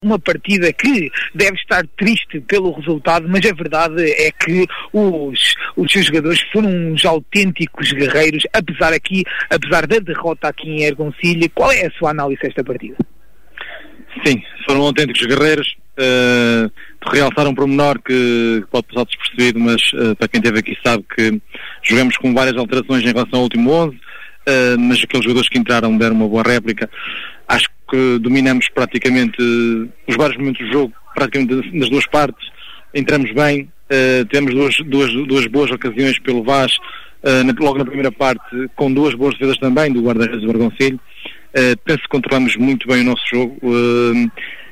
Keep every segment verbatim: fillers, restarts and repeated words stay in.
uma partida que deve estar triste pelo resultado, mas a verdade é que os, os seus jogadores foram uns autênticos guerreiros, apesar aqui, apesar da derrota aqui em Hergonçilhe. Qual é a sua análise desta partida? Sim, foram autênticos guerreiros. Uh, realçar um pormenor que pode passar despercebido, mas uh, para quem esteve aqui sabe que jogamos com várias alterações em relação ao último onze, uh, mas aqueles jogadores que entraram deram uma boa réplica. Acho que dominamos praticamente uh, os vários momentos do jogo, praticamente nas duas partes, entramos bem, uh, temos duas, duas, duas boas ocasiões pelo Vaz, uh, na, logo na primeira parte, com duas boas defesas também do guarda-redes do Hergonçilhe. Uh, penso que controlamos muito bem o nosso jogo. Uh,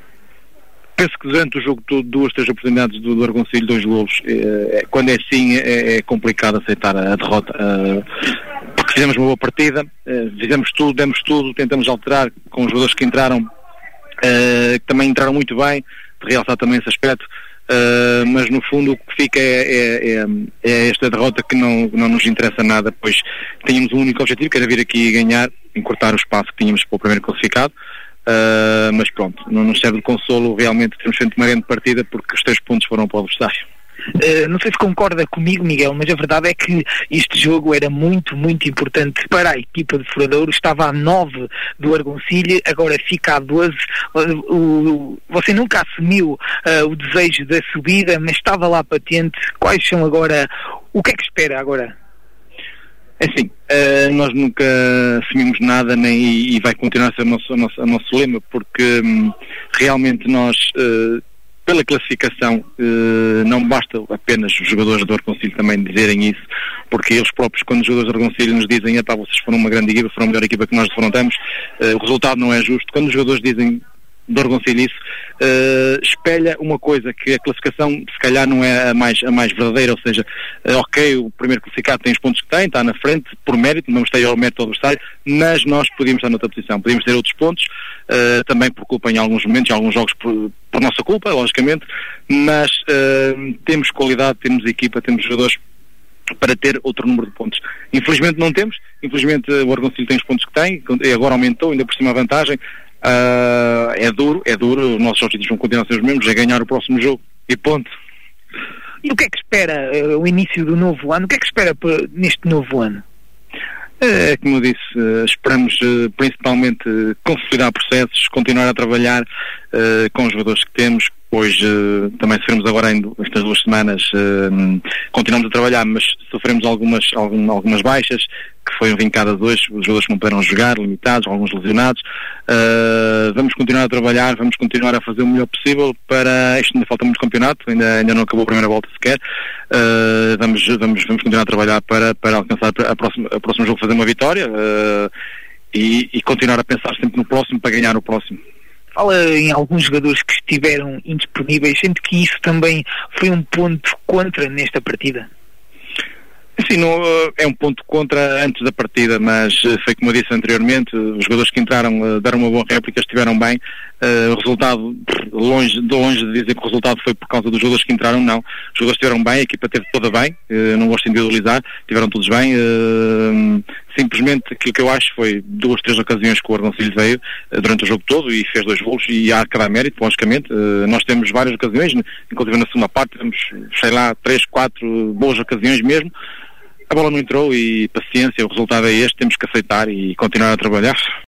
penso que durante o jogo todo, duas, três oportunidades do, do Hergonçilhe, dois golos. Uh, quando é assim, é, é complicado aceitar a, a derrota. Uh, porque fizemos uma boa partida, uh, fizemos tudo, demos tudo, tentamos alterar com os jogadores que entraram, uh, que também entraram muito bem, de realçar também esse aspecto. Uh, mas no fundo o que fica é, é, é, é esta derrota que não, não nos interessa nada, pois tínhamos um único objetivo, que era vir aqui e ganhar, encurtar o espaço que tínhamos para o primeiro classificado. Uh, mas pronto, não nos serve de consolo realmente termos feito uma grande partida, porque os três pontos foram para o adversário. Uh, não sei se concorda comigo, Miguel, mas a verdade é que este jogo era muito, muito importante para a equipa de Furadouro. Estava a nove do Hergonçilhe, agora fica a doze. Uh, uh, você nunca assumiu uh, o desejo da subida, mas estava lá patente. Quais são agora, o que é que espera agora? É assim, uh, nós nunca assumimos nada, nem, e, e vai continuar a ser o nosso, o nosso, o nosso lema, porque um, realmente nós... Uh, pela classificação, eh, não basta apenas os jogadores do Hergonçilhe também dizerem isso, porque eles próprios, quando os jogadores do Hergonçilhe nos dizem, epá, vocês foram uma grande equipa, foram a melhor equipa que nós defrontamos, eh, o resultado não é justo. Quando os jogadores dizem do Hergonçilhe isso, uh, espelha uma coisa, que a classificação se calhar não é a mais, a mais verdadeira, ou seja, uh, ok, o primeiro classificado tem os pontos que tem, está na frente, por mérito, não está ao mérito do adversário, mas nós podíamos estar noutra posição, podíamos ter outros pontos, uh, também por culpa em alguns momentos, em alguns jogos por, por nossa culpa, logicamente, mas uh, temos qualidade, temos equipa, temos jogadores para ter outro número de pontos. Infelizmente não temos, infelizmente o Hergonçilhe tem os pontos que tem, e agora aumentou, ainda por cima a vantagem. Uh, é duro, é duro, os nossos objetivos vão continuar a ser os mesmos, é ganhar o próximo jogo e ponto. E o que é que espera uh, o início do novo ano? O que é que espera por, neste novo ano? É, como eu disse, uh, esperamos uh, principalmente uh, consolidar processos, continuar a trabalhar uh, com os jogadores que temos, pois uh, também sofremos agora em estas duas semanas, uh, continuamos a trabalhar, mas sofremos algumas, algum, algumas baixas que foram vincadas hoje, os jogadores que não puderam jogar, limitados, alguns lesionados. Uh, vamos continuar a trabalhar, vamos continuar a fazer o melhor possível para... Isto ainda falta muito campeonato, ainda, ainda não acabou a primeira volta sequer. Uh, vamos, vamos, vamos continuar a trabalhar para, para alcançar a próxima, a próximo jogo, fazer uma vitória uh, e, e continuar a pensar sempre no próximo para ganhar o próximo. Fala em alguns jogadores que estiveram indisponíveis, sendo que isso também foi um ponto contra nesta partida. Sim, não, é um ponto contra antes da partida, mas foi como eu disse anteriormente, os jogadores que entraram deram uma boa réplica, estiveram bem. Uh, o resultado, longe, de longe de dizer que o resultado foi por causa dos jogadores que entraram, não. Os jogadores estiveram bem, a equipa esteve toda bem, uh, não gosto de individualizar, estiveram todos bem. Uh, simplesmente aquilo que eu acho foi duas, três ocasiões que o Hergonçilhe veio uh, durante o jogo todo e fez dois golos, e há que dar mérito, logicamente. Uh, nós temos várias ocasiões, inclusive na segunda parte, temos, sei lá, três, quatro boas ocasiões mesmo. A bola não entrou e paciência, o resultado é este, temos que aceitar e continuar a trabalhar.